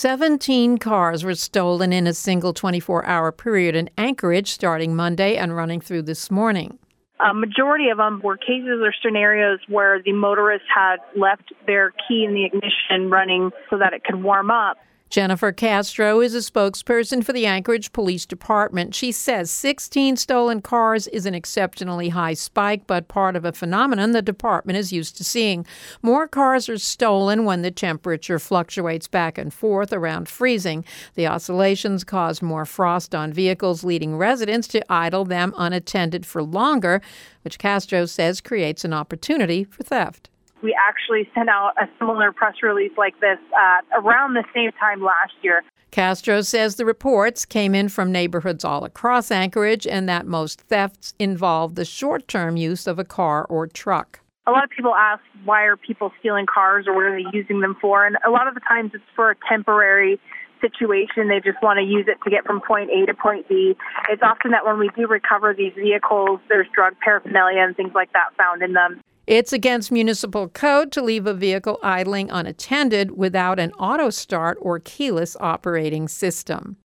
17 cars were stolen in a single 24-hour period in Anchorage starting Monday and running through this morning. A majority of them were cases or scenarios where the motorist had left their key in the ignition running so that it could warm up. Jennifer Castro is a spokesperson for the Anchorage Police Department. She says 16 stolen cars is an exceptionally high spike, but part of a phenomenon the department is used to seeing. More cars are stolen when the temperature fluctuates back and forth around freezing. The oscillations cause more frost on vehicles, leading residents to idle them unattended for longer, which Castro says creates an opportunity for theft. We actually sent out a similar press release like this around the same time last year. Castro says the reports came in from neighborhoods all across Anchorage and that most thefts involve the short-term use of a car or truck. A lot of people ask, why are people stealing cars or what are they using them for? And a lot of the times it's for a temporary situation. They just want to use it to get from point A to point B. It's often that when we do recover these vehicles, there's drug paraphernalia and things like that found in them. It's against municipal code to leave a vehicle idling unattended without an auto start or keyless operating system.